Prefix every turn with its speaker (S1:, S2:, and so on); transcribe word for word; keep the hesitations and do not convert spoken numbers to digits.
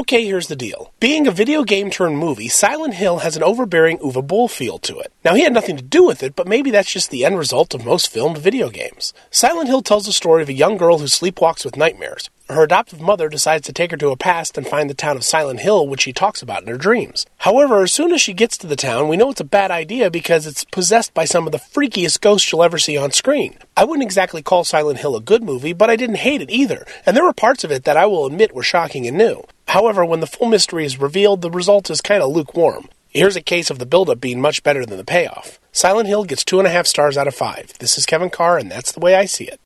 S1: Okay, here's the deal. Being a video game turned movie, Silent Hill has an overbearing Uwe Boll feel to it. Now, he had nothing to do with it, but maybe that's just the end result of most filmed video games. Silent Hill tells the story of a young girl who sleepwalks with nightmares. Her adoptive mother decides to take her to a past and find the town of Silent Hill, which she talks about in her dreams. However, as soon as she gets to the town, we know it's a bad idea because it's possessed by some of the freakiest ghosts you'll ever see on screen. I wouldn't exactly call Silent Hill a good movie, but I didn't hate it either, and there were parts of it that I will admit were shocking and new. However, when the full mystery is revealed, the result is kind of lukewarm. Here's a case of the build-up being much better than the payoff. Silent Hill gets two and a half stars out of five. This is Kevin Carr, and that's the way I see it.